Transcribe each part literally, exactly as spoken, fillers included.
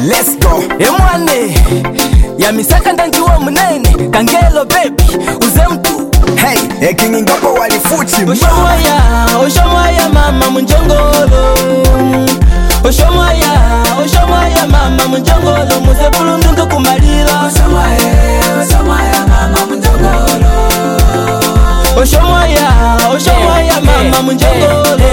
let's go. Emwane ya misaka ndanji wa munene Kangelo baby uze mtu. Hey, ekingi ngopo walifuchi mama. Oshomaya, oshomaya mama munjongolo. Oshomaya, oshomaya mama munjongolo. Muze bulundu ndo kumalila. Oshomaya, oshomaya mama munjongolo. Oshomaya, oshomaya mama munjongolo.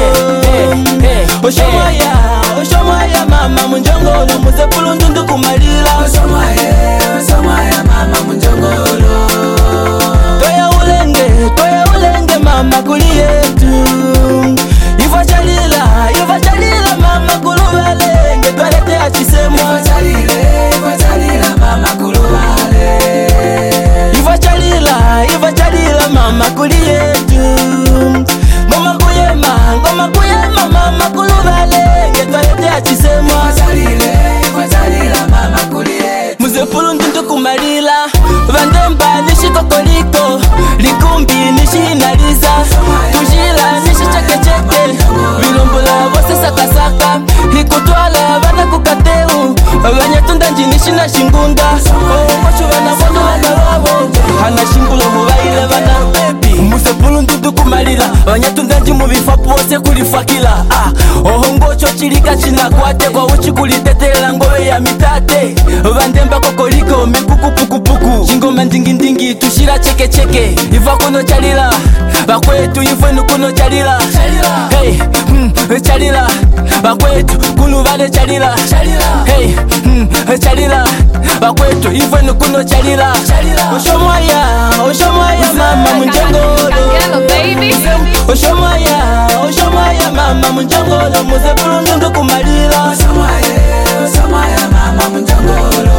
Oshomaya, oshomaya mama munjongolo. Muze bulundu ndo kumalila. Oshomaya, oshomaya mama munjongolo. Toya ulenge, toya ulenge mama kuli yetu. Iva chalila, iva chalila mama kulubalenge. Twalete achisemo. Iva chalile, iva chalila mama kulubale. Iva chalila, iva chalila mama kuli yetu. Ngoma kuyema, ngoma kuyema mama kulubalenge. Twalete achisemo. Iva chalile, iva chalila mama kuli yetu. Muze pulundu ntukumalila. Vandemba nishi kokoliko. Likumbi nishi inaliza. Tujila nishi cheke cheke. Vilombula vose saka saka. Hikutwala vana kukateu. Vanyatunda njinishi na shingunda. Washu vana vono vana wavo. Hana shingulo huwaile vana baby. Muse pulundu ntukumalila. Vanyatunda njimu vifapu wose kulifakila. Ah, ohongocho chilika china kwate. Kwa uchi kulitetela ngowe ya mitate. Vandemba kokoliko mipuku puku puku. Shingoma ndingi ndingi tushira cheke cheke. Iva kuno chalila bakwetu ivwenu kuno chalila. Hey, mm, chalila bakwetu kunu vale chalila. Hey, mm, chalila bakwetu ivwenu kuno chalila. Oshomaya, oshomaya mama munjongolo. Kangelo baby. Oshomaya, oshomaya mama munjongolo. Muze bulundu ndo kumalila. Oshomaya, oshomaya mama munjongolo.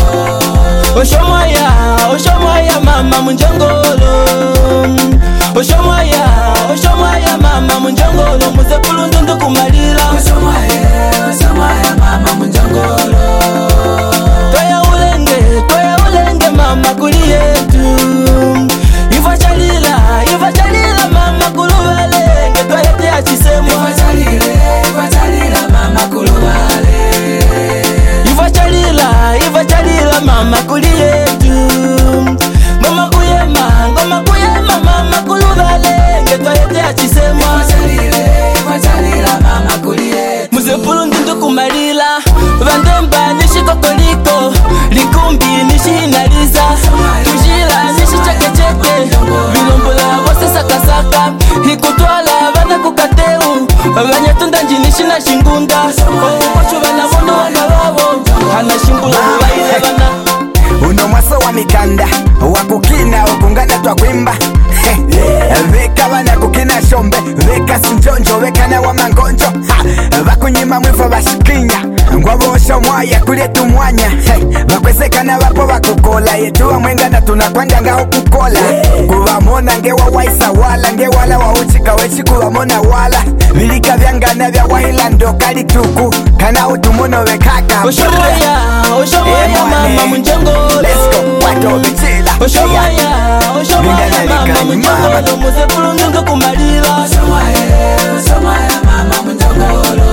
Oshomaya, oshomaya mama munjongolo. Oshomaya, oshomaya mama munjongolo. Muze bulundu ndo kumalila. Oshomaya, oshomaya mama munjongolo. Toya ulenge, toya ulenge mama kuli yetu. Iva chalila, iva chalila mama kulubalenge. Twalete achisemo. Iva chalile, iva chalila mama kulubale. Iva chalila, iva chalila mama kuli yetu. Ngoma kuyema, ngoma kuyema mama kulubalenge. Twalete achisemo. Iva chalile, iva chalila mama kuli yetu. Muze pulundu ntukumalila. Vandemba nishi kokoliko. Likumbi nishi inaliza. Tujila nishi cheke cheke. Vilombula vose saka saka. Hikutwala vana kukateu. Vanyatunda njinishi na shingunda. Washu vana vono wana wavo. Hana shingula huwaile vana. Uno mwaso wa mikanda wakukina ukungana twa kwimba. Veka wana kukina shombe, veka sinjonjo, veka na wa mangonjo. Vakunyima mwivo bashikinya ngwabosho mwaya kuletu mwanya. Vakwezeka na vapo vakukola yetuwa mwengana tunakwanja ngao kukola. Kuvamona ngewa waisa wala ngewala wa uchika wechi kuvamona wala. Vilika vyangana vya wahilando kali tuku kana utumono vekaka. Oshomaya, oshomaya mama munjongolo. Let's go, wato bichila. Oshomaya, oshomaya mama munjongolo. Muze pulundu ndo kumalila. Oshomaya, oshomaya mama munjongolo.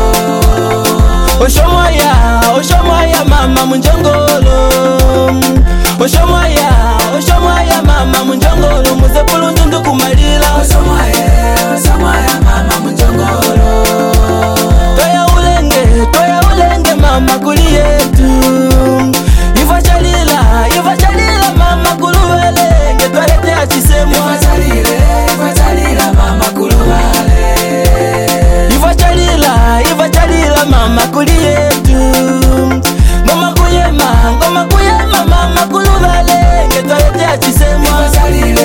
Oshomaya, oshomaya mama munjongolo. Oshomaya, oshomaya mama munjongolo. Muze pulundu ndo kumalila. Oshomaya, oshomaya mama munjongolo. Toya ulenge, toya ulenge mama kuli yetu. Iva chalila, iva chalila mama kulubalenge. Twalete achisemo. Iva chalile, iva chalila mama kulubale. Iva chalila, iva chalila mama kuli yetu. Ngoma kuyema, ngoma kuyema mama kulubalenge. Twalete achisemo. Iva chalile,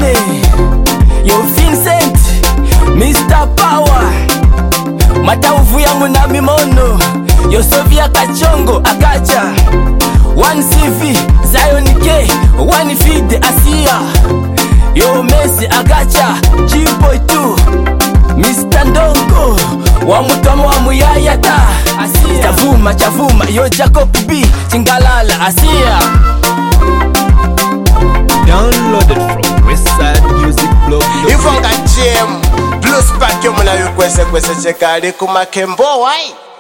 Mane, yo Vincent, mister Power, matauvu yangu na mimono, yo Sofia Kachongo Akacha, one C V, Zion K, one feed Asia, yo Messi Agacha, G-Boy two, mister Ndongo, wa mutamo wa muyayata, Asia, Chavuma Chavuma, yo Jacob B, Chingalala Asia. Downloaded from Westside Music Blog. Ifonga G M Plus pack yo muna yukwese kwese chekali kumakembo wai.